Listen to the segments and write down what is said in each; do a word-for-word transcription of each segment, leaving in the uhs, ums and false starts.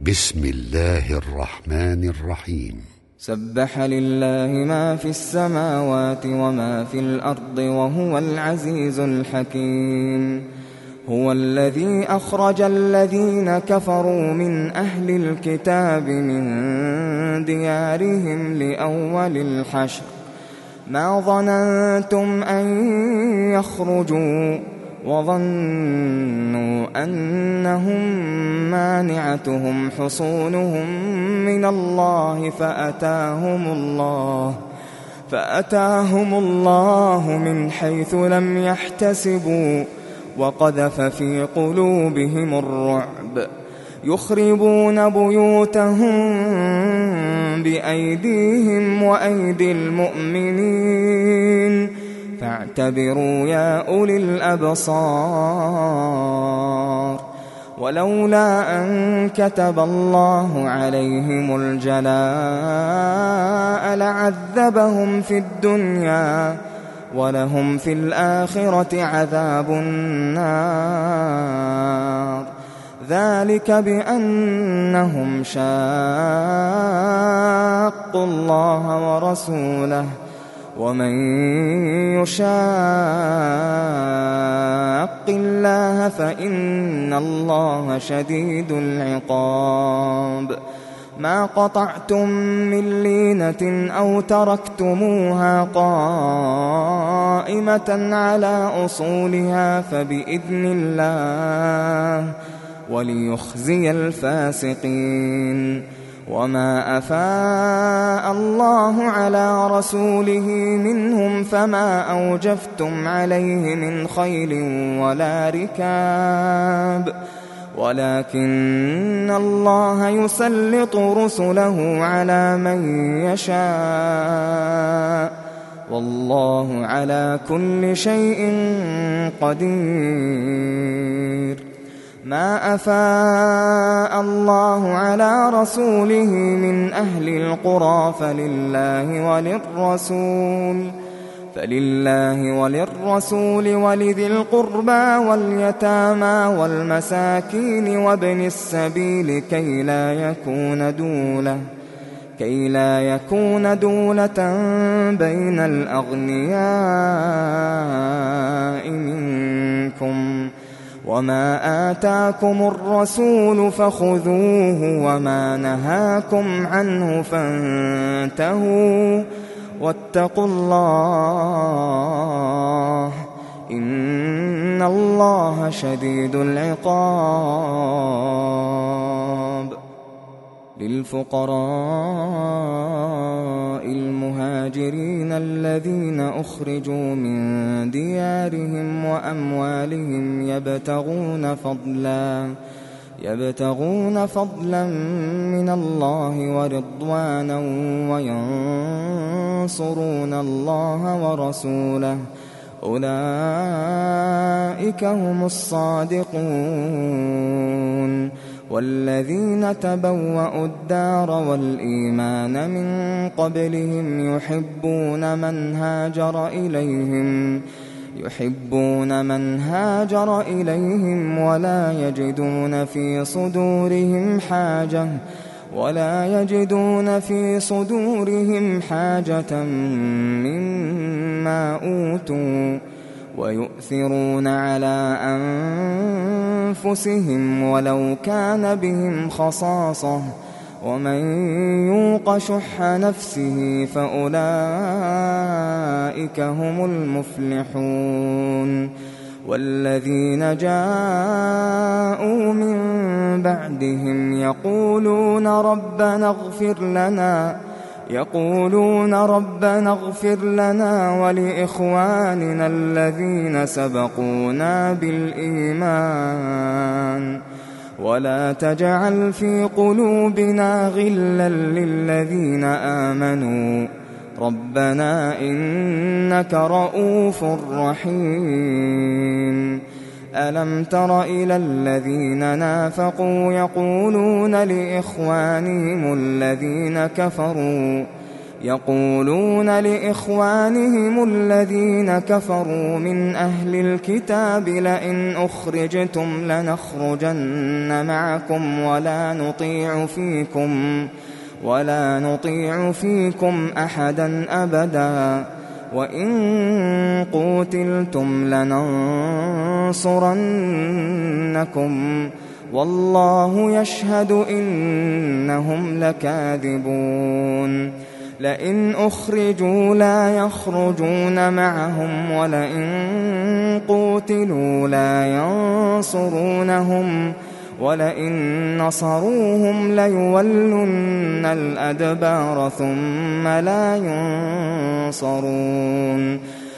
بسم الله الرحمن الرحيم. سبح لله ما في السماوات وما في الأرض وهو العزيز الحكيم. هو الذي أخرج الذين كفروا من أهل الكتاب من ديارهم لأول الحشر ما ظننتم أن يخرجوا وظنوا أنهم مانعتهم حصونهم من الله فأتاهم الله فأتاهم الله من حيث لم يحتسبوا وقذف في قلوبهم الرعب يخربون بيوتهم بأيديهم وأيدي المؤمنين فاعتبروا يا أولي الأبصار. ولولا أن كتب الله عليهم الجلاء لعذبهم في الدنيا ولهم في الآخرة عذاب النار. ذلك بأنهم شاقوا الله ورسوله ومن يشاق الله فإن الله شديد العقاب. ما قطعتم من لينة أو تركتموها قائمة على أصولها فبإذن الله وليخزي الفاسقين. وما أفاء الله على رسوله منهم فما أوجفتم عليه من خيل ولا ركاب ولكن الله يسلط رسله على من يشاء والله على كل شيء قدير. ما أفاء الله على رسوله من أهل القرى فلله وللرسول فلله وللرسول ولذي القربى واليتامى والمساكين وابن السبيل كي لا يكون دولة كي لا يكون دولة بين الأغنياء منكم. وما آتاكم الرسول فخذوه وما نهاكم عنه فانتهوا واتقوا الله إن الله شديد العقاب. للفقراء المهاجرين الذين أخرجوا من ديارهم وأموالهم يبتغون فضلا يبتغون فضلا من الله ورضوانا وينصرون الله ورسوله أولئك هم الصادقون. والذين تبوأوا الدار والإيمان من قبلهم يحبون من هاجر إليهم يحبون من هاجر إليهم ولا يجدون في صدورهم حاجة ولا يجدون في صدورهم حاجة مما أوتوا ويؤثرون على أنفسهم ولو كان بهم خصاصة ومن يوق شح نفسه فأولئك هم المفلحون. والذين جاءوا من بعدهم يقولون ربنا اغفر لنا يقولون ربنا اغفر لنا ولإخواننا الذين سبقونا بالإيمان ولا تجعل في قلوبنا غلا للذين آمنوا ربنا إنك رؤوف رحيم. ألم تر إلى الذين نافقوا يقولون لإخوانهم الذين كفروا يقولون لإخوانهم الذين كفروا من أهل الكتاب لئن أخرجتم لنخرجن معكم ولا نطيع فيكم ولا نطيع فيكم أحدا أبدا وإن قوتلتم لننصرنكم والله يشهد إنهم لكاذبون لئن أخرجوا لا يخرجون معهم ولئن قوتلوا لا ينصرونهم ولئن نصروهم ليولن الأدبار ثم لا ينصرون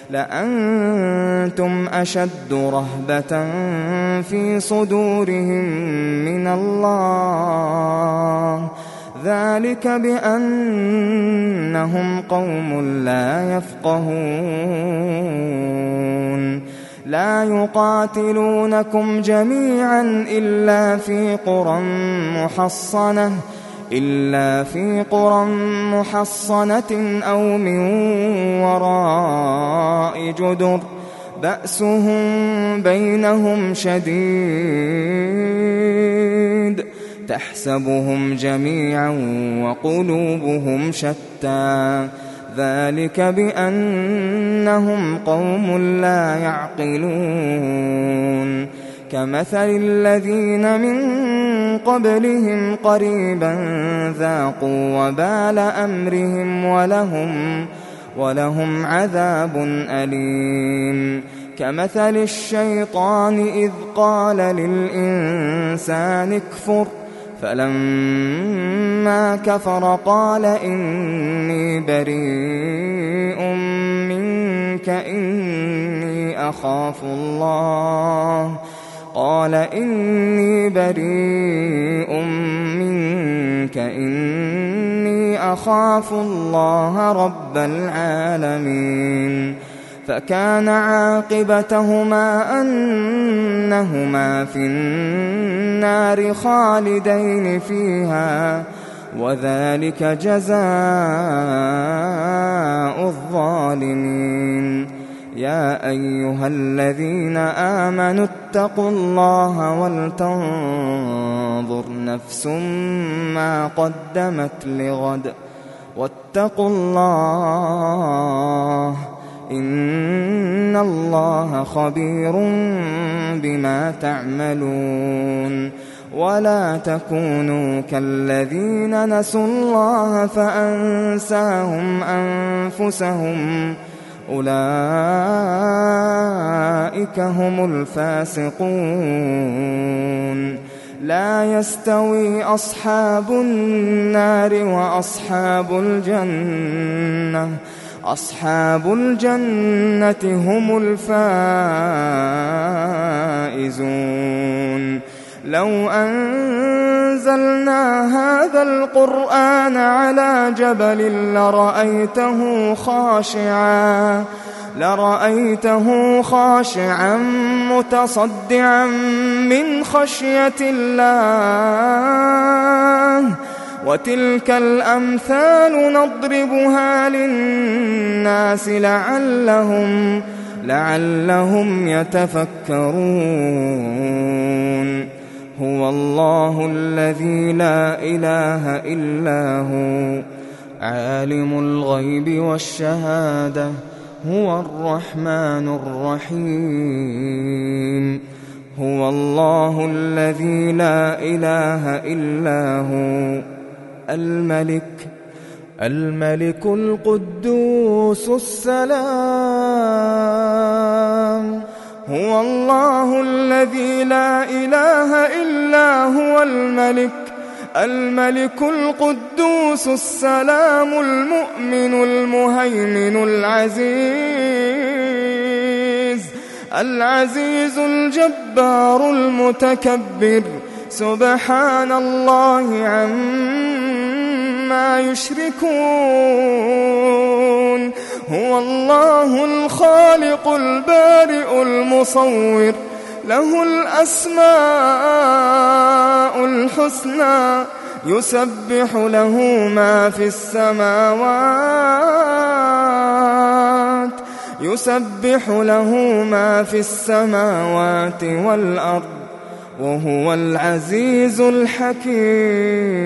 لأنتم أشد رهبة في صدورهم من الله ذلك بأنهم قوم لا يفقهون لا يقاتلونكم جميعا إلا في قرى محصنة إلا في قرى محصنة أو من وراء جدر بأسهم بينهم شديد تحسبهم جميعا وقلوبهم شتى ذلك بأنهم قوم لا يعقلون كمثل الذين من قبلهم قريبا ذاقوا وبال أمرهم ولهم, ولهم عذاب أليم كمثل الشيطان إذ قال للإنسان اكفر فلما كفر قال إني بريء منك إني أخاف الله قال إني بريء منك إني أخاف الله رب العالمين فكان عاقبتهما أنهما في النار خالدين فيها وذلك جزاء الظالمين يا أيها الذين آمنوا اتقوا الله ولتنظر نفس ما قدمت لغد واتقوا الله إن الله خبير بما تعملون ولا تكونوا كالذين نسوا الله فأنساهم أنفسهم أولئك هم الفاسقون لا يستوي أصحاب النار وأصحاب الجنة أصحاب الجنة هم الفائزون لو أنزلنا هذا القرآن على جبل لرأيته خاشعا لرأيته خاشعا متصدعا من خشية الله وتلك الأمثال نضربها للناس لعلهم لعلهم يتفكرون هو الله الذي لا إله إلا هو عالم الغيب والشهادة هو الرحمن الرحيم هو الله الذي لا إله إلا هو الملك الملك القدوس السلام هو الله الذي لا إله إلا هو الملك الملك القدوس السلام المؤمن المهيمن العزيز العزيز الجبار المتكبر سبحان الله عما يشركون هو الله الخالق البارئ المصور له الأسماء الحسنى يسبح له ما في السماوات يسبح له ما في السماوات والأرض وهو العزيز الحكيم.